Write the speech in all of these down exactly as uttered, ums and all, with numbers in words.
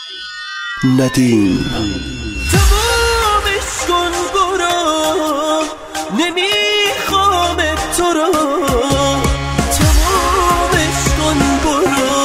ندیم تمامش کن برو، نمیخوام تو رو. تمامش کن برو.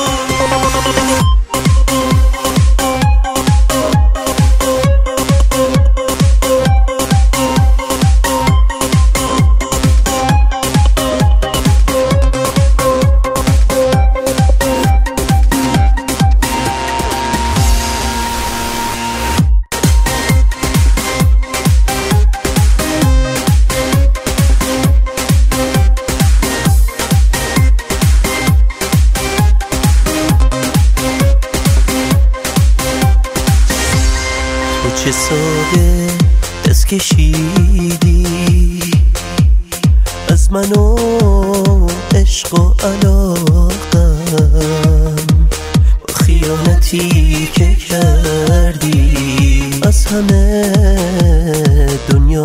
چه ساده دست کشیدی از من و عشق و علاقم، با خیانتی که کردی از همه دنیا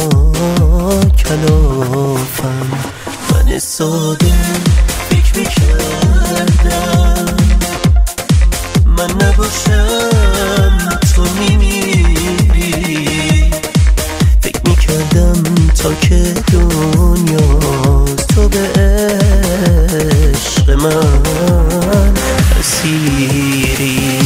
کلافم. من ساده فکر میکردم من نباشم تو میمیری، فکر میکردم تا که دنیاست تو به عشق من اسیری.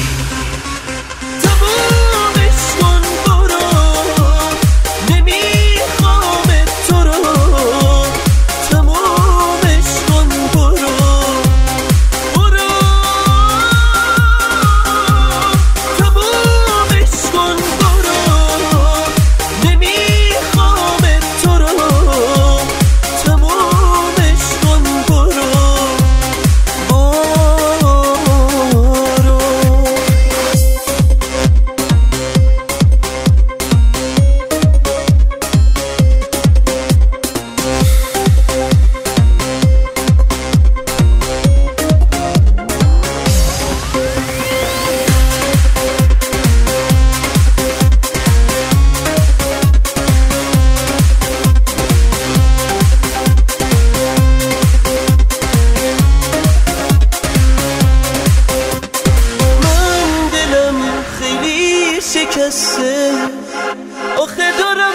شکسته آخه دارم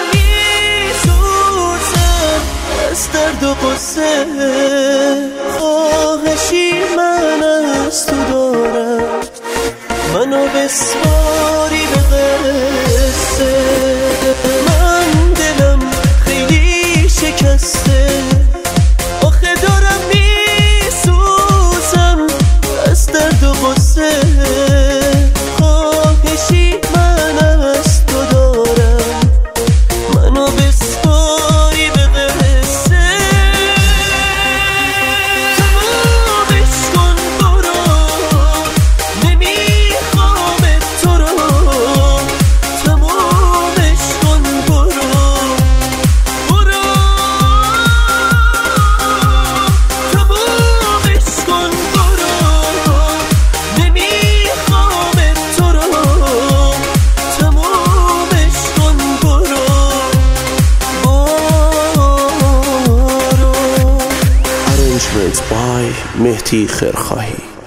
میسوزم از درد و قصه، خواهشی من از تو دارم منو بسپاری به قصه. من دلم خیلی شکسته آخه دارم میسوزم از درد و قصه، by مهدی خیرخواهی.